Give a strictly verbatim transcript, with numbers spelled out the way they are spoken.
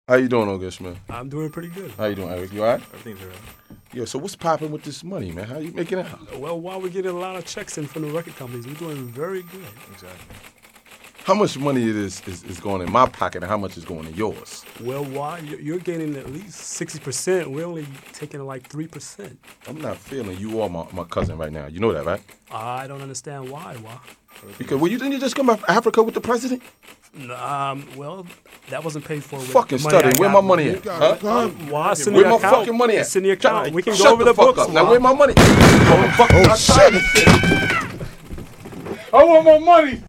How you doing, August, man? I'm doing pretty good. How you doing, Eric? You all right? Everything's all right. Yo, so what's popping with this money, man? How you making it out? Well, while we're getting a lot of checks in from the record companies, we're doing very good. Exactly. How much money it is, is is going in my pocket and how much is going in yours? Well, why? You're you're gaining at least sixty percent. We're only taking like three percent. I'm not feeling you or my, my cousin right now. You know that, right? I don't understand why. Why? Because, well, you didn't you just come from Africa with the president? Um, well, that wasn't paid for. With Fucking money I studying. Where got. my money at? Huh? Um, why? It's in Where the my account. fucking money at? It's in the account. Shut- We can shut go over the, fuck books. up. Now, why? where my money? Oh, shit. I want my money.